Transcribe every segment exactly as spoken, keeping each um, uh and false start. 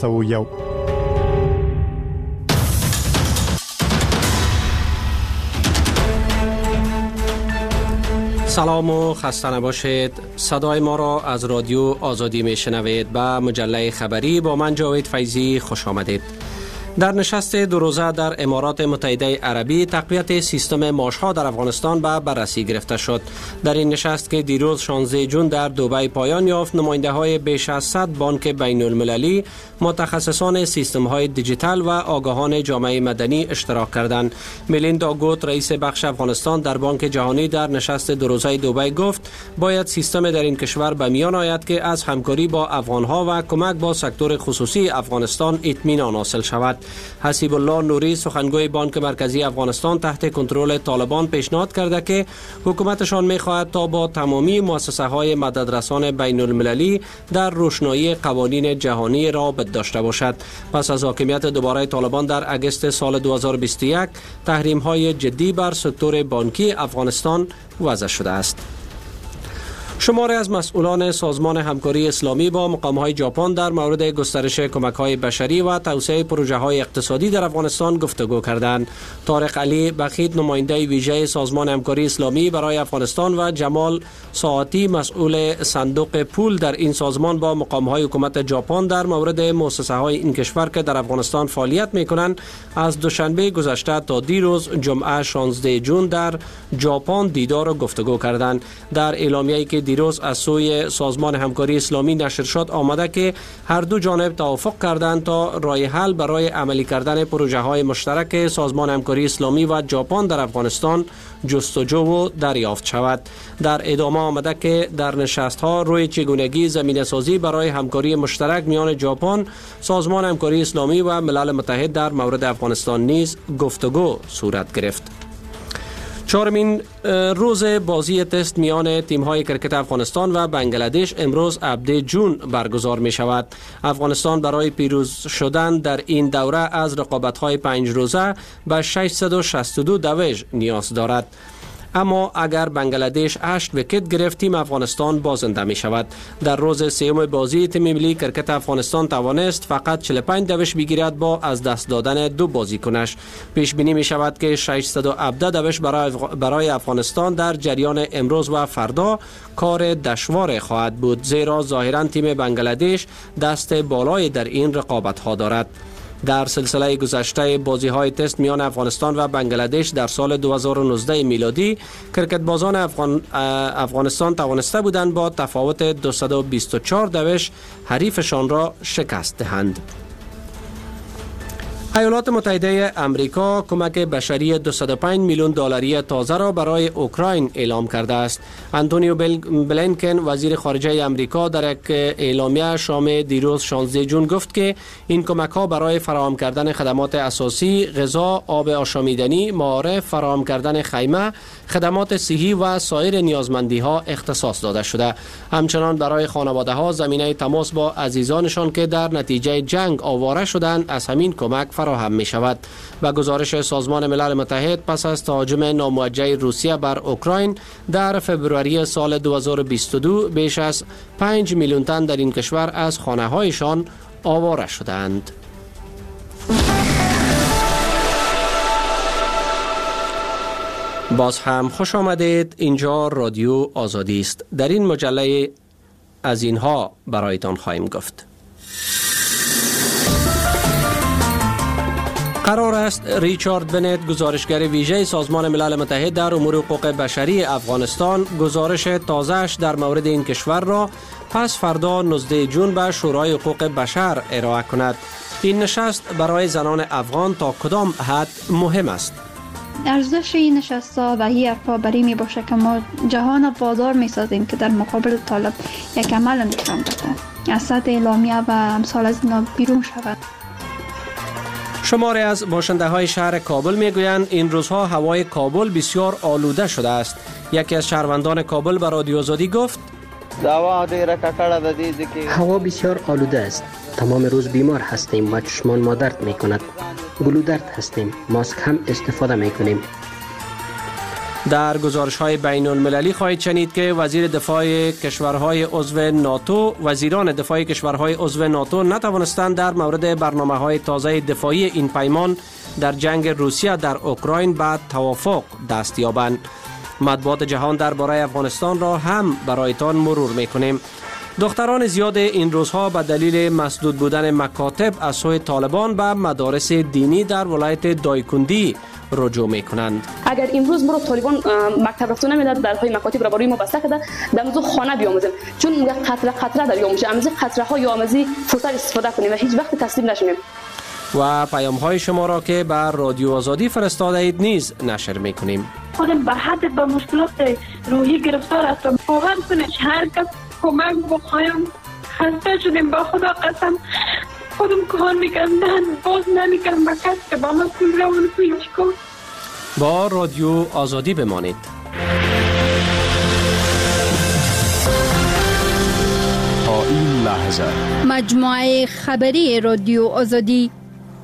و یو. سلام و خسته نباشید. صدای ما را از رادیو آزادی میشنوید. به مجله خبری با من جاوید فیضی خوش آمدید. در نشست دو روزه در امارات متحده عربی تقویت سیستم معاشها در افغانستان به بررسی گرفته شد. در این نشست که دیروز شانزده ژوئن در دبی پایان یافت، نماینده های بیش از صد بانک بین المللی، متخصصان سیستم های دیجیتال و آگاهان جامعه مدنی اشتراک کردند. میلیندا گوت، رئیس بخش افغانستان در بانک جهانی، در نشست دو روزه دبی گفت باید سیستم در این کشور به میان آید که از همکاری با افغانها و کمک با سکتور خصوصی افغانستان اطمینان حاصل شود. حسیب الله نوری، سخنگوی بانک مرکزی افغانستان، تحت کنترل طالبان پیشنهاد کرده که حکومتشان می‌خواهد تا با تمامی مؤسسه‌های مددرسان بین المللی در روشنایی قوانین جهانی رابط داشته باشد. پس از حاکمیت دوباره طالبان در اگست سال دو هزار و بیست و یک، تحریم‌های جدی بر سکتور بانکی افغانستان وضع شده است. شماری از مسئولان سازمان همکاری اسلامی با مقام‌های ژاپن در مورد گسترش کمک‌های بشری و توسعه پروژه‌های اقتصادی در افغانستان گفتگو کردند. طارق علی بخیت، نماینده ویژه سازمان همکاری اسلامی برای افغانستان، و جمال ساعتی، مسئول صندوق پول در این سازمان، با مقام‌های حکومت ژاپن در مورد مؤسسه‌های این کشور که در افغانستان فعالیت می‌کنند از دوشنبه گذشته تا دیروز جمعه شانزده ژوئن در ژاپن دیدار و گفتگو کردند. در اعلامیه‌ای که دیروز از سوی سازمان همکاری اسلامی نشر شد آمده که هر دو جانب توافق کردند تا راه حل برای عملی کردن پروژه‌های مشترک سازمان همکاری اسلامی و ژاپن در افغانستان جستجو و دریافت شود. در ادامه آمده که در نشست‌ها روی چگونگی زمینه‌سازی برای همکاری مشترک میان ژاپن، سازمان همکاری اسلامی و ملل متحد در مورد افغانستان نیز گفتگو صورت گرفت. چهارمین روز بازی تست میان تیم‌های کرکت افغانستان و بنگلادش امروز هفدهم ژوئن برگزار می شود. افغانستان برای پیروز شدن در این دوره از رقابت‌های پنج روزه به ششصد و شصت و دو دویژ نیاز دارد. اما اگر بنگلادش هشت ویکت گرفت، تیم افغانستان بازنده می شود. در روز سوم بازی تیم ملی کرکت افغانستان توانست فقط چهل و پنج دویژ بگیرد با از دست دادن دو بازیکنش. پیش بینی می شود که ششصد و هفده دویژ برای برای افغانستان در جریان امروز و فردا کار دشوار خواهد بود، زیرا ظاهرا تیم بنگلادش دست بالای در این رقابت ها دارد. در سلسله گذشته بازی‌های تست میان افغانستان و بنگلادش در سال دو هزار و نوزده میلادی، کرکت بازان افغان افغانستان توانسته بودند با تفاوت دویست و بیست و چهار دویژ حریفشان را شکست دهند. ایالات متحده آمریکا کمک بشری دویست و پنج میلیون دلاری تازه را برای اوکراین اعلام کرده است. آنتونیو بلینکن، وزیر خارجه آمریکا، در یک اعلامیه شام دیروز شانزده ژوئن گفت که این کمک ها برای فراهم کردن خدمات اساسی، غذا، آب آشامیدنی، معارف، فراهم کردن خیمه، خدمات صحی و سایر نیازمندی ها اختصاص داده شده. همچنان برای خانواده ها زمینه تماس با عزیزانشان که در نتیجه جنگ آواره شدند از همین کمک فراهم می شود. و گزارش سازمان ملل متحد، پس از تهاجم ناموجه روسیه بر اوکراین در فبروری سال دو هزار و بیست و دو، بیش از پنج میلیون تن در این کشور از خانه هایشان آواره شدند. باز هم خوش آمدید. اینجا رادیو آزادی است. در این مجله از اینها برایتان خواهیم گفت. قرار است ریچارد بنت، گزارشگر ویژه سازمان ملل متحد در امور حقوق بشری افغانستان، گزارش تازه‌اش در مورد این کشور را پس فردا نوزدهم ژوئن به شورای حقوق بشر ارائه کند. این نشست برای زنان افغان تا کدام حد مهم است؟ ارزش این نشست‌ها و این حرفا برای می باشه که ما جهان بازار می سازیم که در مقابل طالب یک عمل نشان بده، از سطح اعلامیه و امثال از اینا بیرون شود. شماری از باشنده های شهر کابل می گویند این روزها هوای کابل بسیار آلوده شده است. یکی از شهروندان کابل به رادیو آزادی گفت هوا بسیار آلوده است. تمام روز بیمار هستیم و چشمان ما درد می کند. گلودرد هستیم. ماسک هم استفاده می کنیم. در گزارش‌های بین المللی خواهید شنید که وزیر دفاع کشورهای عضو ناتو وزیران دفاع کشورهای عضو ناتو نتوانستند در مورد برنامه‌های تازه دفاعی این پیمان در جنگ روسیه در اوکراین به توافق دست یابند. مطبوعات جهان درباره افغانستان را هم برایتان مرور می‌کنیم. دختران زیاد این روزها به دلیل مسدود بودن مکاتب از سوی طالبان به مدارس دینی در ولایت دایکندی رجوع میکنند. اگر امروز ما رو طالبان مکتب رفتن نمیداد، در های مکاتب را برای ما بسته کرده، در موضوع خانه بیاموزیم، چون میگه قطره قطره در یاموزه، امروز قطره ها یا امروز فرصت استفاده کنیم و هیچ وقت تسلیم نشیم. و پیام های شما را که بر رادیو آزادی فرستاده اید نیز نشر میکنیم. خودم به حد به مشکلات روحی گرفتار هستم. باور کنید هر کس کمک بخوایم خسته شدیم، با خدا قسم خودم کار میکنم نه باز نمیکنم با کس که با ما کل روان پیش کن. با رادیو آزادی بمانید. تا این لحظه مجموعه خبری رادیو آزادی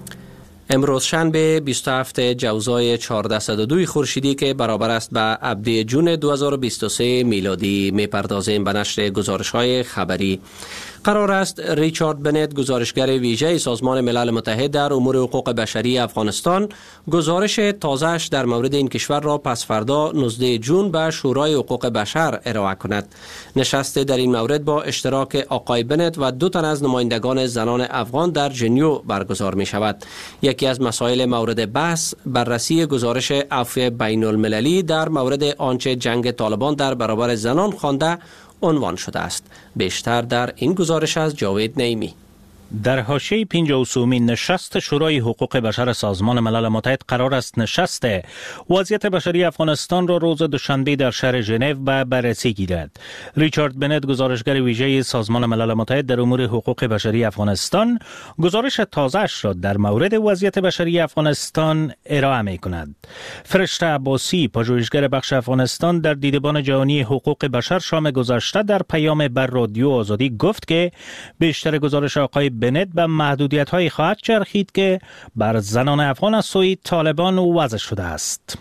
امروز شنبه بیست و هفتم جوزای چهارصد و دو خورشیدی که برابر است به ابدی جون دو هزار و بیست و سه میلادی میپردازیم به نشر گزارش‌های خبری. قرار است ریچارد بنت گزارشگر ویژه سازمان ملل متحد در امور حقوق بشری افغانستان گزارش تازه‌اش در مورد این کشور را پس فردا نوزدهم جون به شورای حقوق بشر ارائه کند. نشست در این مورد با اشتراک آقای بنت و دو تن از نمایندگان زنان افغان در ژنو برگزار می شود. یکی از مسائل مورد بحث بررسی گزارش عفو بین المللی در مورد آنچه جنگ طالبان در برابر زنان خوانده عنوان شده است. بیشتر در این گزارش از جاوید نعیمی. در حاشیه پنجاه و سومین نشست شورای حقوق بشر سازمان ملل متحد قرار است نشست وضعیت بشری افغانستان را روز دوشنبه در شهر ژنو به بررسی گیرد. ریچارد بنت گزارشگر ویژه سازمان ملل متحد در امور حقوق بشری افغانستان گزارش تازه‌اش را در مورد وضعیت بشری افغانستان ارائه می کند. فرشته عباسی پژوهشگر بخش افغانستان در دیدبان جهانی حقوق بشر شام گذشته در پیام بر رادیو آزادی گفت که بیشتر گزارش آقای بنت به محدودیت‌های خواهد چرخید که بر زنان افغان از سوی طالبان وضع شده است.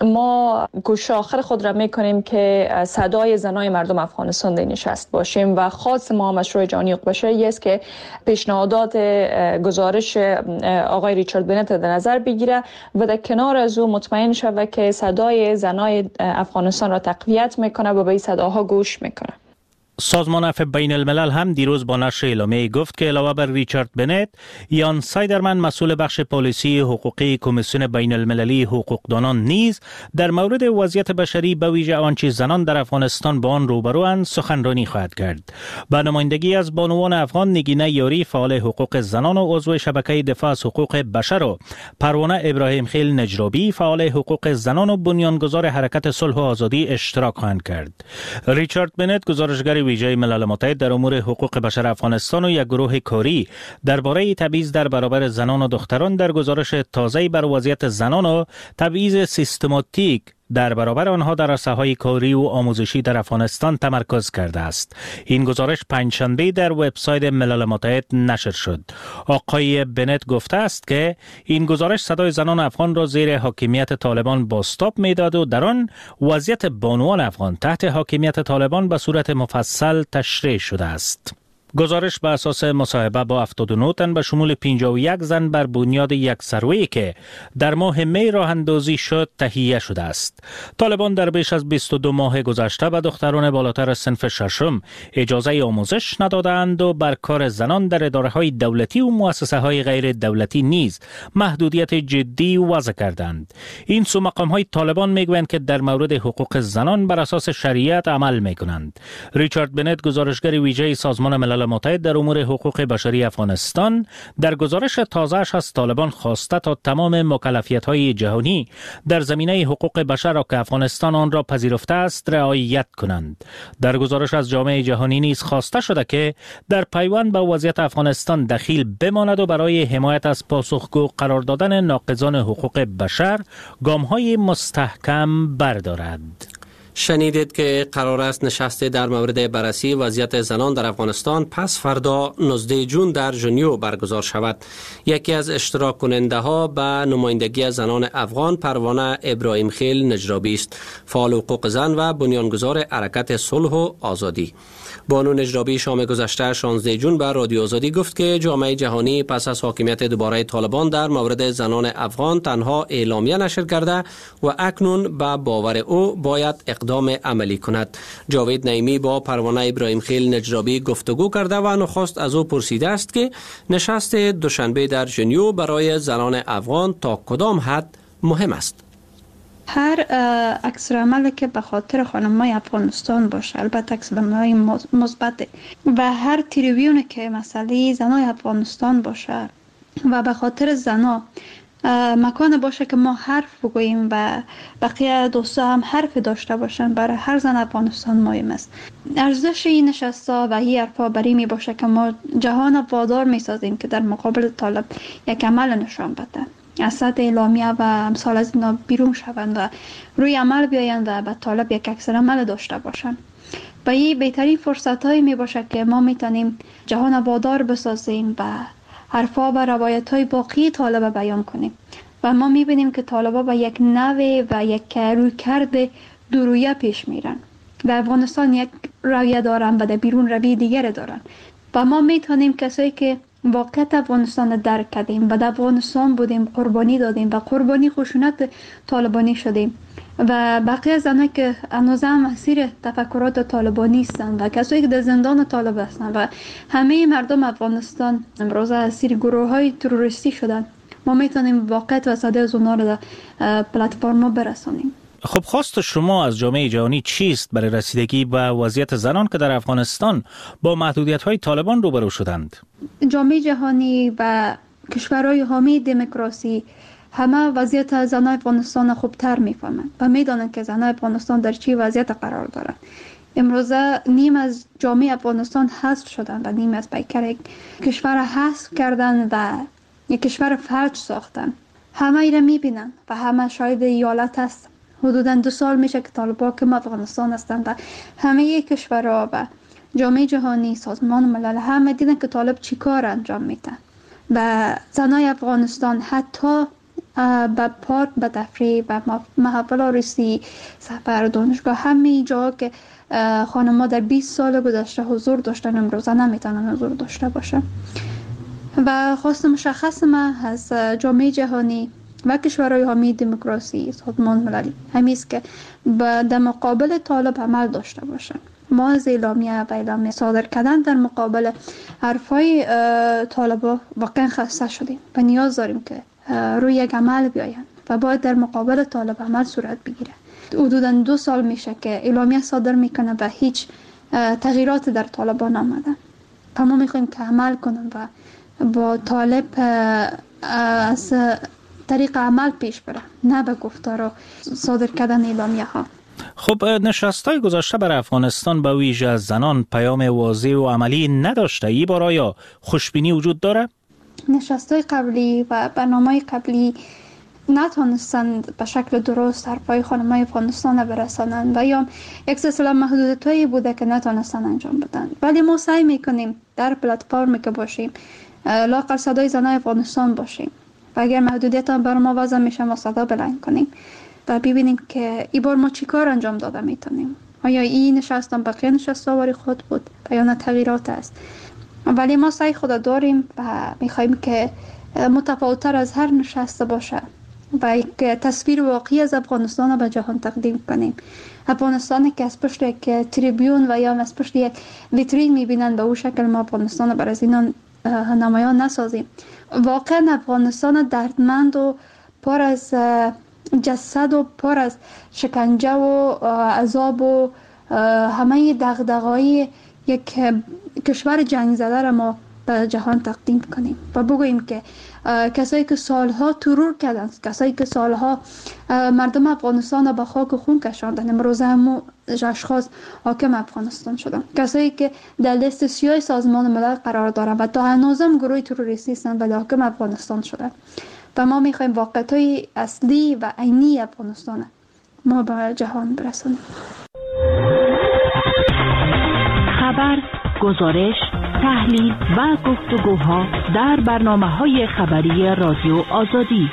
ما گوش آخر خود را میکنیم که صدای زنای مردم افغانستان در نشست باشیم و خاص ما مشروع جهانی حقوق بشری است که پیشنهادات گزارش آقای ریچارد بنت در نظر بگیره و در کنار از او مطمئن شود که صدای زنای افغانستان را تقویت میکنه و به این صداها گوش میکنه. سازمان عفو بین الملل هم دیروز با نشر اعلامیه گفت که علاوه بر ریچارد بنت، یان سایدرمن مسئول بخش پالیسی حقوقی کمیسیون بین المللی حقوقدانان نیز در مورد وضعیت بشری به ویژه آنچه زنان در افغانستان با آن روبروند سخنرانی خواهد کرد. با نمایندگی از بانوان افغان نگینه یاری فعال حقوق زنان و عضو شبکه دفاع از حقوق بشر و پروانه ابراهیم خیل نجرابی فعال حقوق زنان و بنیانگذار حرکت صلح و آزادی اشتراک خواهند کرد. ریچارد بنت گزارشگر ویژه ملل متحد در امور حقوق بشر افغانستان و یک گروه کاری درباره تبعیض در برابر زنان و دختران در گزارش تازه‌ای بر وضعیت زنان و تبعیض سیستماتیک در برابر آنها در عرصه‌های کاری و آموزشی در افغانستان تمرکز کرده است. این گزارش پنجشنبه در وبسایت ملل متحد نشر شد. آقای بنت گفته است که این گزارش صدای زنان افغان را زیر حاکمیت طالبان بازتاب می‌داد و در آن وضعیت بانوان افغان تحت حاکمیت طالبان به صورت مفصل تشریح شده است. گزارش بر اساس مصاحبه با هفتاد و نه تن به شمول پنجاه و یک زن بر بنیاد یک سروی که در ماه می راه اندازی شد تهیه شده است. طالبان در بیش از بیست و دو ماه گذشته به دختران بالاتر از صنف ششم اجازه آموزش ندادند و بر کار زنان در اداره‌های دولتی و مؤسسه‌های غیر دولتی نیز محدودیت جدی وضع کردند. این سو مقام‌های طالبان میگویند که در مورد حقوق زنان بر اساس شریعت عمل می‌کنند. ریچارد بنت گزارشگر ویژه سازمان ملل متحد در امور حقوق بشری افغانستان در گزارش تازه‌اش از طالبان خواسته تا تمام مکلفیت‌های جهانی در زمینه حقوق بشر را که افغانستان آن را پذیرفته است رعایت کنند. در گزارش از جامعه جهانی نیز خواسته شده که در پیوند به وضعیت افغانستان دخیل بماند و برای حمایت از پاسخگو قرار دادن ناقضان حقوق بشر گام‌های مستحکم بردارد. شنیدید که قرار است نشست در مورد بررسی وضعیت زنان در افغانستان پس فردا نوزدهم ژوئن در ژنو برگزار شود. یکی از اشتراک کننده ها به نمایندگی زنان افغان پروانه ابراهیم خیل نجرابی است، فعال حقوق زن و بنیانگذار حرکت صلح و آزادی. بانو نجرابی شام گذشته شانزدهم ژوئن به رادیو آزادی گفت که جامعه جهانی پس از حاکمیت دوباره طالبان در مورد زنان افغان تنها اعلامیه نشر کرده و اکنون به باور او باید اقدام عملی کند. جاوید نعیمی با پروانه ابراهیم خیل نجرابی گفتگو کرده و نخست از او پرسیده است که نشست دوشنبه در ژنو برای زنان افغان تا کدام حد مهم است. هر عکس العملی که به خاطر خانم‌های افغانستان باشه، البته عکس العمل‌های مثبت، و هر تریبیون که مسئله زنای افغانستان باشه و به خاطر زنا مکان باشه که ما حرف بگوییم و بقیه دوستا هم حرف داشته باشن، برای هر زن افغانستان مهم است. ارزش این نشستا و این حرفا برای می باشه که ما جهان وادار می سازیم که در مقابل طالب یک عمل نشان بده، از سطح اعلامیه و امثال از اینا بیرون شوند و روی عمل بیایند و به طالب یک عکس العمل داشته باشند. و این بهترین فرصت هایی می باشه که ما می تونیم جهان وادار بسازیم و حرفا و روایت های باقی طالب بیان کنیم. و ما می بینیم که طالبا با یک نوع و یک روی کرده دو پیش میرن. در افغانستان یک رویه دارن و در بیرون رویه دیگر دارن. و ما می تونیم کسایی که واقعیت افغانستان درک کردیم و در افغانستان بودیم، قربانی دادیم و قربانی خشونت طالبانی شدیم و بقیه زنایی که هنوز هم اسیر تفکرات طالبانی هستند و کسایی که در زندان طالب هستند و همه مردم افغانستان امروز اسیر گروه های تروریستی شدند، ما میتونیم واقعیت و صدای از اونها رو در پلتفرما برسانیم. خب خواست شما از جامعه جهانی چیست برای رسیدگی به وضعیت زنان که در افغانستان با محدودیت‌های طالبان روبرو شدند؟ جامعه جهانی و کشورهای حامی دموکراسی همه وضعیت زنان افغانستان خوبتر میفهمند و میدانند که زنان افغانستان در چه وضعیت قرار دارند. امروزه نیم از جامعه افغانستان حذف شدند و نیم از پیکر یک کشور حذف کردند و یک کشور فلج ساختند. همه ایره میبینند و همه شاید ایالت هست. حدوداً دو سال میشه که طالبان که افغانستان هستند و همه کشورها و جامعه جهانی، سازمان ملل همه دیدن که طالب چی کار انجام میدن و زنای افغانستان حتی به پارک، به تفریح، به محفل عروسی، سفر، دانشگاه، همه جا که خانم‌ها در بیست سال گذشته حضور داشتن امروزه نمیتونن حضور داشته باشن. و خواست مشخص ما از جامعه جهانی و کشورهای حامی دموکراسی، سازمان ملل همین است که در مقابل طالب عمل داشته باشن. ما از اعلامیه و اعلامیه صادر کردن در مقابل حرفای طالبا واقعا خسته شدیم و نیاز داریم که روی یک عمل بیاین و باید در مقابل طالب عمل صورت بگیره. حدوداً دو سال میشه که اعلامیه صادر میکنه و هیچ تغییرات در طالبان آمده. و ما میخوایم که عمل کنن و با طالب از طریق عمل پیش بره، نه به گفتار و صادر کردن اعلامیه ها. خب نشست‌های گذشته بر افغانستان به ویژه از زنان پیام واضح و عملی نداشته. این بار آیا خوشبینی وجود داره؟ نشست‌های قبلی و برنامه‌های قبلی نتونستند به شکل درست حرفای خانم‌های افغانستان برسانند و یا یک سلسله محدودیت‌هایی بوده که نتونستند انجام بدن. ولی ما سعی می‌کنیم در پلتفرمی که باشیم لااقل صدای زنای افغانستان باشیم و اگر محدودیت هم بر ما وضع میشه ما صدا بلند کنیم و ببینیم که این بار ما چی کار انجام داده میتونیم. آیا این نشست هم بقیه نشست آوری خود بود و یا نه تغییرات است. ولی ما سعی خود داریم و میخواییم که متفاوت‌تر از هر نشست باشه و یک تصویر واقعی از افغانستان به جهان تقدیم کنیم. افغانستانی که از پشت یک تریبیون و یا از پشت یک ویترین میبینن به اون شکل ما افغانستان بر از اینا نمایان نسازیم. واقعا افغانستان دردمند و پر از جسد و پر از شکنجه و عذاب و همه دغدغه‌های یک کشور جنگ زده را ما به جهان تقدیم کنیم و بگوییم که کسایی که سالها ترور کردن، کسایی که سالها مردم افغانستان را به خاک و خون کشاندن، امروز همو اشخاص حاکم افغانستان شدن، کسایی که در لیست سیاه سازمان ملل قرار دارن و تا هنوزم گروه تروریستی هستند و حاکم افغانستان شدن. و ما میخوایم واقعیت‌های اصلی و عینی افغانستان ما به جهان برسونیم. خبر، گزارش، تحلیل و گفتگوها در برنامه‌های خبری رادیو آزادی.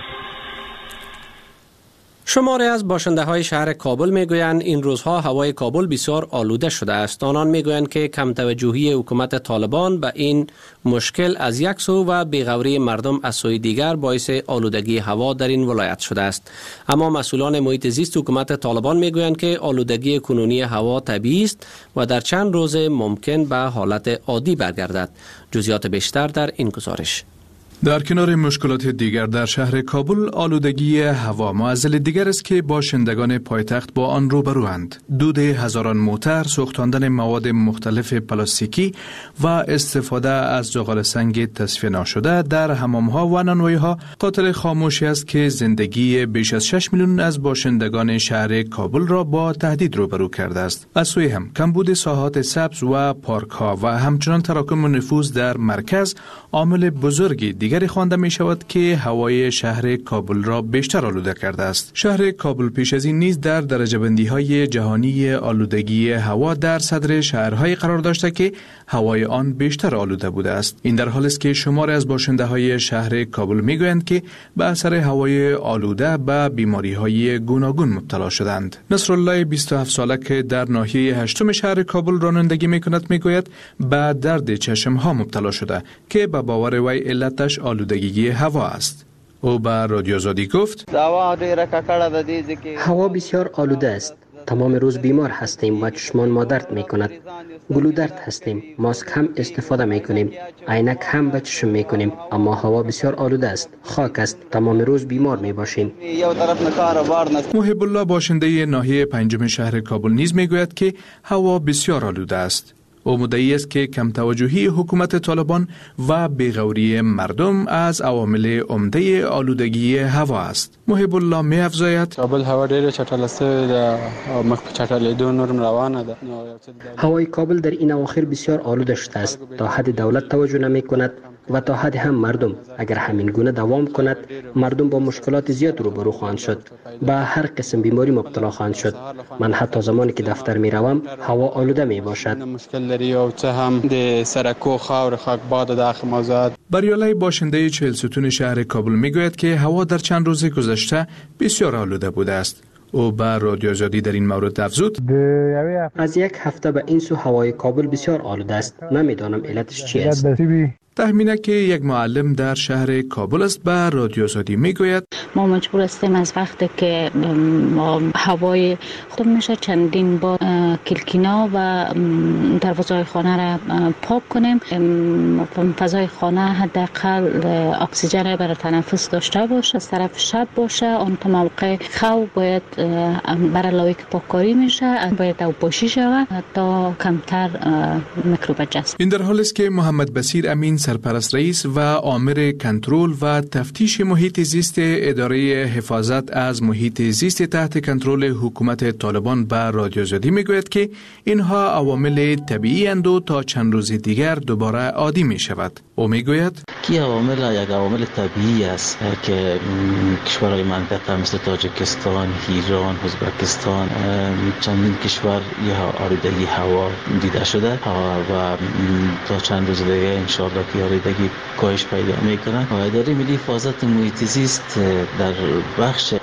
شماری از باشنده های شهر کابل میگویند این روزها هوای کابل بسیار آلوده شده است. آنان میگویند که کم توجهی حکومت طالبان به این مشکل از یک سو و بیغوری مردم از سوی دیگر باعث آلودگی هوا در این ولایت شده است. اما مسئولان محیط زیست حکومت طالبان میگویند که آلودگی کنونی هوا طبیعی است و در چند روز ممکن به حالت عادی برگردد. جزئیات بیشتر در این گزارش. در کنار مشکلات دیگر در شهر کابل، آلودگی هوا معضل دیگر است که باشندگان پایتخت با آن روبروند. دود هزاران موتر، سوختاندن مواد مختلف پلاستیکی و استفاده از زغال سنگ تصفیه نشده در حمام‌ها و نانوایی‌ها قاتل خاموشی است که زندگی بیش از شش میلیون از باشندگان شهر کابل را با تهدید روبرو کرده است. از سوی هم کمبود ساحات سبز و پارک‌ها و همچنان تراکم نفوذ در مرکز عامل بزرگی دیگر خوانده می شود که هوای شهر کابل را بیشتر آلوده کرده است. شهر کابل پیش از این نیز در درجه بندی های جهانی آلودگی هوا در صدر شهرهای قرار داشته که هوای آن بیشتر آلوده بوده است. این در حالی است که شمار از باشنده های شهر کابل می گویند که به اثر هوای آلوده به بیماری های گوناگون مبتلا شدند. نصرالله بیست و هفت ساله که در ناحیه هشتم شهر کابل رانندگی می کند می گوید به درد چشم ها مبتلا شده که به باور وی علتش آلودگی هوا است. او به رادیو آزادی گفت هوا بسیار آلوده است. تمام روز بیمار هستیم و چشمان ما درد می کند. گلودرد هستیم. ماسک هم استفاده می کنیم. عینک هم به چشم می کنیم. اما هوا بسیار آلوده است. خاک است. تمام روز بیمار می باشیم. محب الله باشنده ناحیه پنجم شهر کابل نیز می گوید که هوا بسیار آلوده است. او مدعی است که کم توجهی حکومت طالبان و بیغوری مردم از عوامل عمده آلودگی هوا است. محب الله می افزاید کابل هوا ډیره چټل است، مخ په چټلېدو نورم روانه ده. هوای کابل در این اواخر بسیار آلوده شده است. تا حد دولت توجه نمی کند و تا حد هم مردم. اگر همین گونه دوام کند مردم با مشکلات زیاد روبرو خواهند شد، با هر قسم بیماری مبتلا خواهند شد. من حتی زمانی که دفتر می روم هوا آلوده می باشد. مشکل لري او څه هم د سرکو خاور خاک باد د اخمازات. بریالای باشنده چهل ستون شهر کابل می گوید که هوا در چند روز گذشته بسیار آلوده بوده است. او به رادیو آزادی در این مورد افزود از یک هفته به این سو هوای کابل بسیار آلوده است. نمیدانم علتش چی است. تخمینه که یک معلم در شهر کابل است به رادیو آزادی میگوید ما مجبور هستیم از وقتی که هوای خوب میشه چندین بار کلکینا و دروازه‌های خانه را پاک کنیم. فضای خانه حداقل اکسیژن برای تنفس داشته باشه. از طرف شب باشه اون تا موقع خواب باید برای لایک پاککاری میشه، باید او پاشی شود تا کمتر میکروب جذب. این در حالی است که محمد بصیر امین سرپرست رئیس و آمر کنترل و تفتیش محیط زیست اداره حفاظت از محیط زیست تحت کنترل حکومت طالبان به رادیو آزادی میگوید که اینها عوامل طبیعی اند و تا چند روز دیگر دوباره عادی می شود. او میگوید کی عوامل یک عوامل طبیعی است که کشورهای منطقه مثل تاجیکستان، ایران، ازبکستان، چندین کشور یه آلودگی هوا دیده شده و تا چند روز دیگه انشاءالله که آلودگی کاهش پیدا میکنه. اداره ملی حفاظت محیط زیست در بخش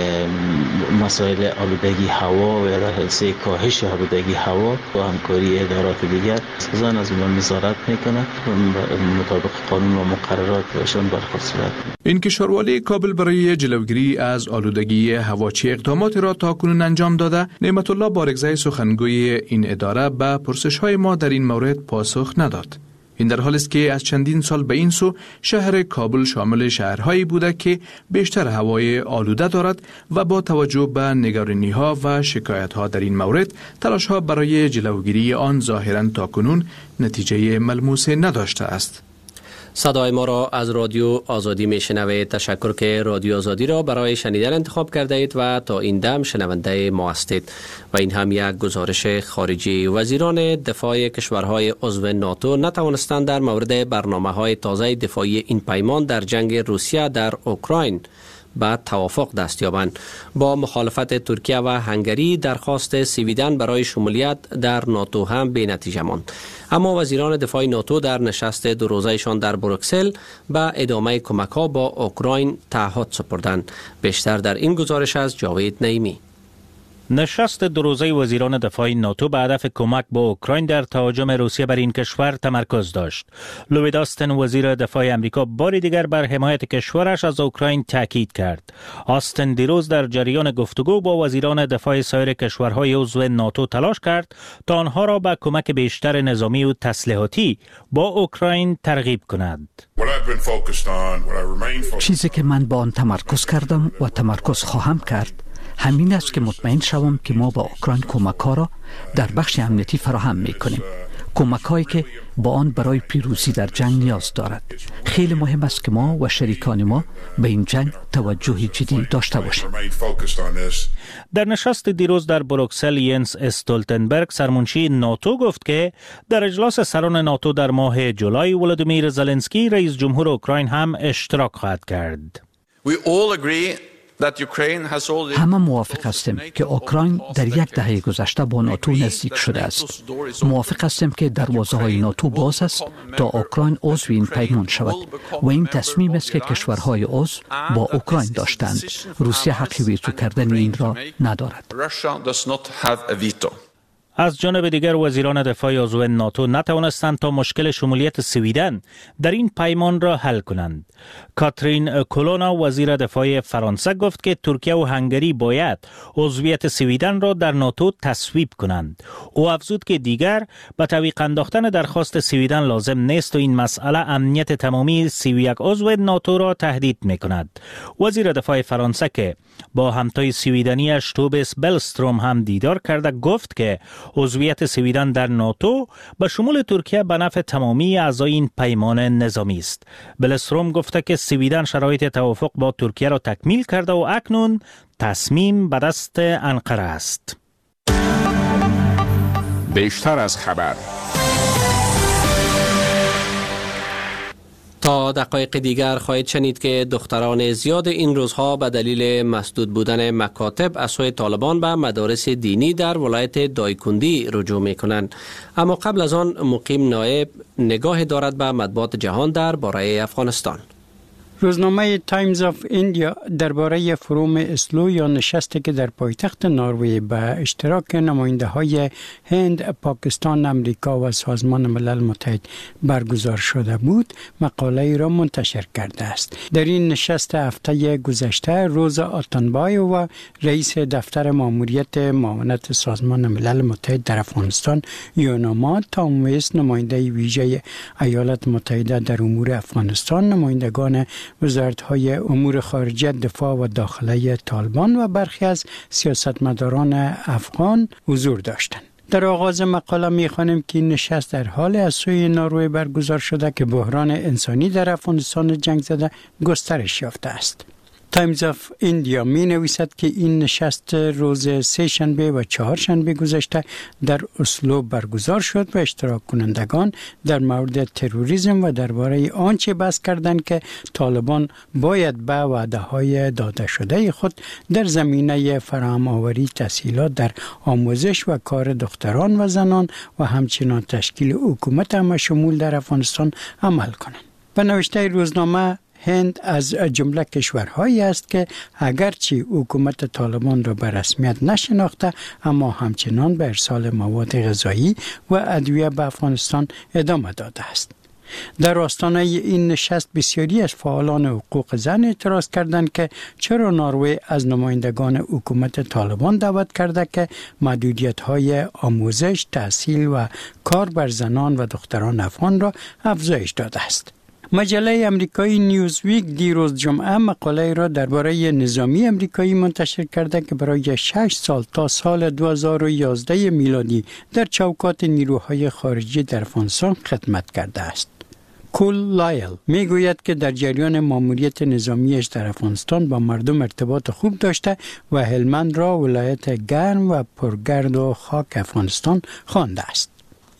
مسائل آلودگی هوا و در حلقه کاهش آلودگی هوا و همکاری ادارات دیگر زن از اون نظارت میکنه مطابق قانون و مقررات بهشون برخورد صورت. این کشوروالی کابل برای جلوگیری از آلودگی هوا چه اقداماتی را تاکنون انجام داده؟ نعمت الله بارگزای سخنگوی این اداره به پرسش‌های ما در این مورد پاسخ نداد. این در حالی است که از چندین سال به این سو شهر کابل شامل شهرهایی بوده که بیشتر هوای آلوده دارد و با توجه به نگرانی‌ها و شکایت‌ها در این مورد تلاش‌ها برای جلوگیری آن ظاهراً تاکنون نتیجه ملموسی نداشته است. صدای ما را از رادیو آزادی می شنوید. تشکر که رادیو آزادی را برای شنیدن انتخاب کرده اید و تا این دم شنونده ما هستید. و این هم یک گزارش خارجی. وزیران دفاع کشورهای عضو ناتو نتوانستند در مورد برنامه‌های تازه دفاعی این پیمان در جنگ روسیه در اوکراین به توافق دست یابند. با مخالفت ترکیه و هنگری درخواست سویدن برای شمولیت در ناتو هم به نتیجه ماند. اما وزیران دفاع ناتو در نشست دو روزهشان در بروکسل به ادامه کمک‌ها با اوکراین تعهد سپردند. بیشتر در این گزارش از جاوید نعیمی. نشست دو روزه وزیران دفاع ناتو به هدف کمک با اوکراین در تهاجم روسیه بر این کشور تمرکز داشت. لوید آستن وزیر دفاع امریکا بار دیگر بر حمایت کشورش از اوکراین تاکید کرد. آستن دیروز در جریان گفتگو با وزیران دفاع سایر کشورهای عضو ناتو تلاش کرد تا آنها را به کمک بیشتر نظامی و تسلیحاتی با اوکراین ترغیب کنند. چیزی که من با آن تمرکز کردم و تمرکز خواهم کرد همین است که مطمئن شوم که ما با اوکراین کمک‌ها را در بخش امنیتی فراهم می‌کنیم. کمک‌هایی که با آن برای پیروزی در جنگ نیاز دارد. خیلی مهم است که ما و شریکان ما به این جنگ توجه جدی داشته باشیم. در نشست دیروز در بروکسل ینس استولتنبرگ سرمنشی ناتو گفت که در اجلاس سران ناتو در ماه جولای ولادیمیر زلنسکی رئیس جمهور اوکراین هم اشتراک خواهد کرد. همه موافق هستیم که اوکراین در یک دهه گذشته با ناتو نزدیک شده است. موافق هستیم که دروازه های ناتو باز است تا اوکراین عضو این پیمان شود و این تصمیم است که کشورهای عضو با اوکراین داشتند. روسیه حق ویتو کردن این را ندارد. از جانب دیگر وزیران دفاع عضو ناتو نتوانستند تا مشکل شمولیت سویدن در این پیمان را حل کنند. کاترین کولونا وزیر دفاع فرانسه گفت که ترکیه و هنگری باید عضویت سویدن را در ناتو تصویب کنند. او افزود که دیگر به تعویق انداختن درخواست سویدن لازم نیست و این مسئله امنیت تمامی سی و یک عضو ناتو را تهدید می کند. وزیر دفاع فرانسه که با همتای سویدنیش توبیس بلستروم هم دیدار کرده گفت که عضویت سویدن در ناتو به شمول ترکیه به نفع تمامی اعضای این پیمان نظامی است. بلستروم گفته که سویدن شرایط توافق با ترکیه را تکمیل کرده و اکنون تصمیم به دست انقره است. بیشتر از خبر. تا دقایق دیگر خواهید شنید که دختران زیاد این روزها به دلیل مسدود بودن مکاتب از سوی طالبان به مدارس دینی در ولایت دایکندی رجوع می کنند. اما قبل از آن مقیم نایب نگاه دارد به مطبوعات جهان در باره افغانستان. روزنامه تایمز آف ایندیا درباره فروم اسلو یا نشستی که در پایتخت نروژ به اشتراک نماینده های هند، پاکستان، امریکا و سازمان ملل متحد برگزار شده بود، مقاله را منتشر کرده است. در این نشست هفته گذشته روزا آتانبایووا رئیس دفتر ماموریت معاونت سازمان ملل متحد در افغانستان، یوناما تام ویس نماینده ویژه ایالات متحده در امور افغانستان، نمایندگان وزارت‌های امور خارجه، دفاع و داخله طالبان و برخی از سیاستمداران افغان حضور داشتند. در آغاز مقاله می‌خوانیم که این نشست در حال از سوی نروژ برگزار شده که بحران انسانی در افغانستان جنگ زده گسترش یافته است. تایمز آف ایندیا می نویسد که این نشست روز سه شنبه و چهار شنبه گذشته در اسلو برگزار شد و اشتراک کنندگان در مورد تروریسم و درباره آنچه بحث کردند که طالبان باید به وعده های داده شده خود در زمینه فراهم آوری تسهیلات در آموزش و کار دختران و زنان و همچنین تشکیل حکومت همشمول در افغانستان عمل کنند. به نوشته روزنامه هند از جمله کشورهایی است که اگرچه حکومت طالبان را به رسمیت نشناخته اما همچنان به ارسال مواد غذایی و ادویه به افغانستان ادامه داده است. در آستانه این نشست بسیاری از فعالان حقوق زن اعتراض کردند که چرا نروژ از نمایندگان حکومت طالبان دعوت کرده که محدودیت‌های آموزش، تحصیل و کار بر زنان و دختران افغان را افزایش داده است. مجله امریکایی نیوزویک دیروز جمعه مقاله را درباره نظامی امریکایی منتشر کرده که برای شش سال تا سال دو هزار و یازده میلادی در چوکات نیروهای خارجی در افغانستان خدمت کرده است. کول لایل میگوید که در جریان ماموریت نظامیش در افغانستان با مردم ارتباط خوب داشته و هلمند را ولایت گرم و پرگرد و خاک افغانستان خوانده است.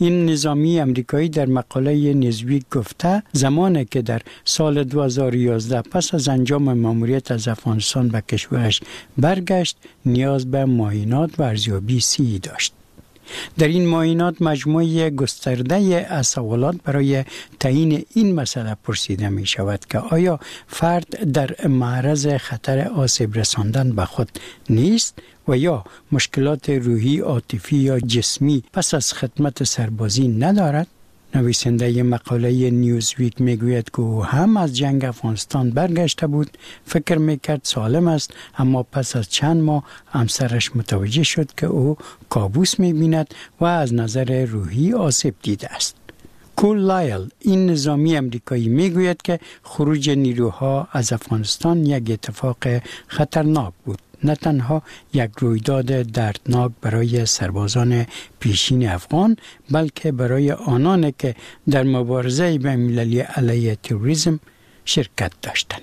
این نظامی امریکایی در مقاله نیوزویک گفته زمانی که در سال دو هزار و یازده پس از انجام ماموریت از افغانستان به کشورش برگشت، نیاز به معاینات و ارزیابی صحی داشت. در این معاینات مجموعه گسترده از سوالات برای تعیین این مسئله پرسیده می شود که آیا فرد در معرض خطر آسیب رساندن به خود نیست و یا مشکلات روحی، عاطفی یا جسمی پس از خدمت سربازی ندارد؟ نویسنده مقاله نیوزویک میگوید که او هم از جنگ افغانستان برگشته بود، فکر میکرد سالم است، اما پس از چند ماه همسرش متوجه شد که او کابوس میبیند و از نظر روحی آسیب دیده است. کول لایل، این نظامی امریکایی، میگوید که خروج نیروها از افغانستان یک اتفاق خطرناک بود، نه تنها یک رویداد دردناک برای سربازان پیشین افغان، بلکه برای آنانی که در مبارزه بین‌المللی علیه تروریسم شرکت داشتند.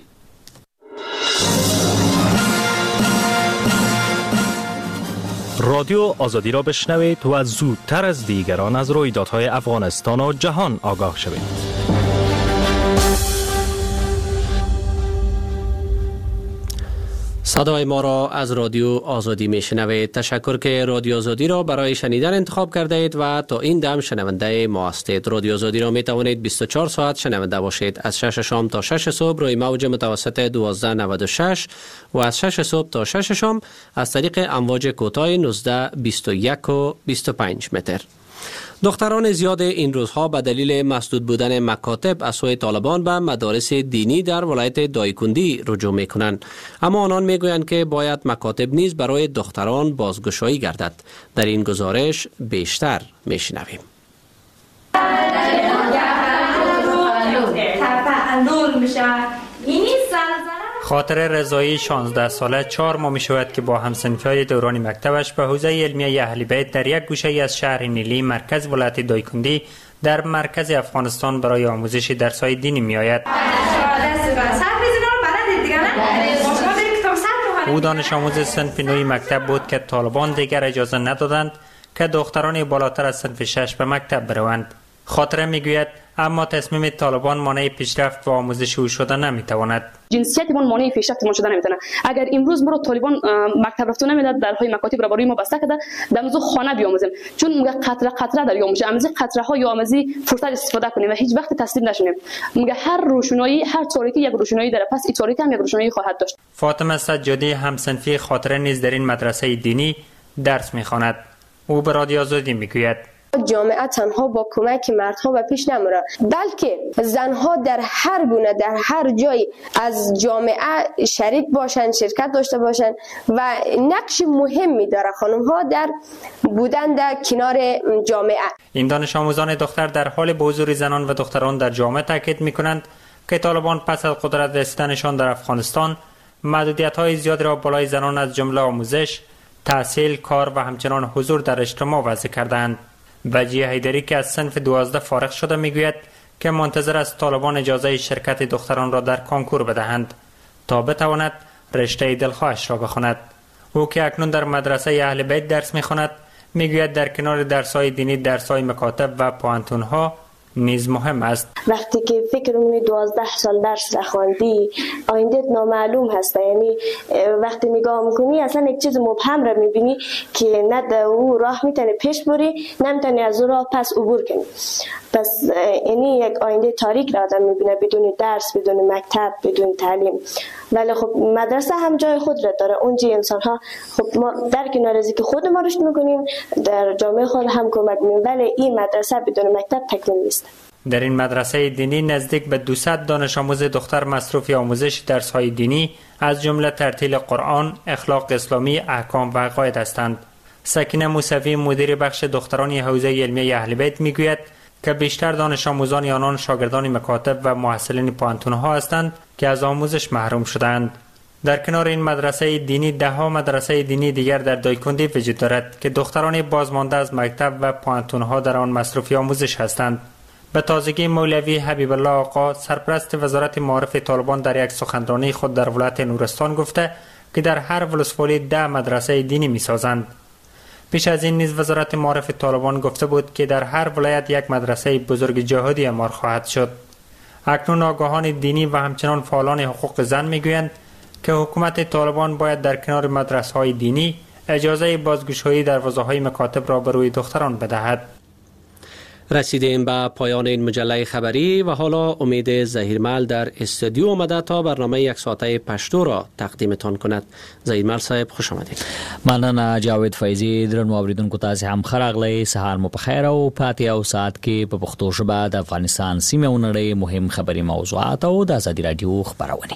رادیو آزادی را بشنوید و زودتر از دیگران از رویدادهای افغانستان و جهان آگاه شوید. صدای ما را از رادیو آزادی می شنوید. تشکر که رادیو آزادی را برای شنیدن انتخاب کرده اید و تا این دم شنونده ما هستید. رادیو آزادی را می توانید بیست و چهار ساعت شنونده باشید، از شش شام تا شش صبح روی موج متوسط دوازده نود و شش و از شش صبح تا شش شام از طریق امواج کوتاه نوزده بیست و یک و بیست و پنج متر. دختران زیاد این روزها به دلیل مسدود بودن مکاتب از سوی طالبان به مدارس دینی در ولایت دایکندی رجوع می کنند، اما آنان می گویند که باید مکاتب نیز برای دختران بازگشایی گردد. در این گزارش بیشتر می شنویم. خاطر رضایی شانزده ساله چهار ماه می شود که با همسنفیای دوران مکتبش به حوزه علمیه اهل بیت در یک گوشه از شهر نیلی مرکز ولایت دایکندی در مرکز افغانستان برای آموزش درس‌های دینی می آید. او دانش آموز صنف نوی مکتب بود که طالبان دیگر اجازه ندادند که دختران بالاتر از صنف شش به مکتب بروند. خاطره میگوید اما تصمیم طالبان مانع پیشرفت و آموزش او شده نمیتواند. جنسیتمون مانع پیشرفت ما شده نمیتونه. اگر امروز ما رو طالبان مکتب رفتن نمیداد، درهای مکاتب را برای ما بسته کرده، دمزو خانه بیاموزیم، چون میگه قطره قطره در یاموزه، امزی قطره ها یا امزی فرصت استفاده کنیم و هیچ وقت تسلیم نشیم. میگه هر روشنایی، هر تاریکی یک روشنایی داره، پس این تاریک هم یک روشنایی خواهد داشت. فاطمه سجادی همسنفی خاطره نیز در این مدرسه دینی درس میخواند. او به رادیو آزادی میگوید جامعه تنها با کمک مردها به پیش نمیره، بلکه زنها در هر گونه در هر جای از جامعه شریک باشن، شرکت داشته باشن و نقش مهمی داره خانم‌ها در بودن در کنار جامعه. این دانش آموزان دختر در حال به حضور زنان و دختران در جامعه تاکید میکنند که طالبان پس از قدرت رسیدنشان در افغانستان محدودیت‌های زیادی را بالای زنان از جمله آموزش، تحصیل، کار و همچنان حضور در اجتماع وضع کردند. وجیه حیدری که از صنف دوازده فارغ شده میگوید که منتظر از طالبان اجازه شرکت دختران را در کانکور بدهند تا بتواند رشته دلخواهش را بخواند. او که اکنون در مدرسه اهل بیت درس میخواند میگوید در کنار درس‌های دینی درس‌های مکاتب و پوانتون‌ها نیز مهم است. وقتی که فکر می‌کنی دوازده سال درس رخواندی، آیندهت نامعلوم هست، یعنی وقتی نگاه می‌کنی اصلا یک چیز مبهم را می‌بینی که نه در او راه می‌تونی پیش بری، نمی‌تونی از او راه پس عبور کنی. پس یعنی یک آینده تاریک را آدم می‌بینه بدون درس، بدون مکتب، بدون تعلیم. ولی خب مدرسه هم جای خود را داره. اونجا انسان‌ها خب ما در کنار از اینکه خود ما رشد می‌کنیم در جامعه خود هم کمک می‌کنیم، ولی این مدرسه بدون مکتب تکمیل نیست. در این مدرسه دینی نزدیک به دویست دانش آموز دختر مصروف آموزش درس‌های دینی از جمله ترتیل قرآن، اخلاق اسلامی، احکام و عقاید هستند. سکینه موسوی مدیر بخش دخترانی حوزه علمیه اهل بیت میگوید که بیشتر دانش آموزان آنان شاگردان مکاتب و محصلین پوانتون‌ها هستند که از آموزش محروم شدند. در کنار این مدرسه دینی ده ها مدرسه دینی دیگر در دایکندی وجود دارد که دختران بازمانده از مکتب و پوانتون‌ها در آن مصروف آموزش هستند. به تازگی مولوی حبیب الله آقا سرپرست وزارت معارف طالبان در یک سخنرانی خود در ولایت نورستان گفته که در هر ولسوالی ده مدرسه دینی می سازند. پیش از این نیز وزارت معارف طالبان گفته بود که در هر ولایت یک مدرسه بزرگ جهادی اعمار خواهد شد. اکنون آگاهان دینی و همچنان فعالان حقوق زن میگویند که حکومت طالبان باید در کنار مدرسه‌های دینی اجازه بازگشایی دروازه‌های مکاتب را به روی دختران بدهد. رسیدیم به پایان این مجله خبری و حالا امید زهیرمل در استودیو آمده تا برنامه یک ساعته پشتو را تقدیمتان کند. زهیرمل صاحب خوش آمدید. مننه جاوید فیضی. درنو اوریدونکو تاسو هم ښه راغلی. سهار مو په خیر او پاتې او ساعت کې په پښتو ژبه د افغانستان سیمه او نړۍ مهم خبري موضوعات او د ازادي رادیو خبرونه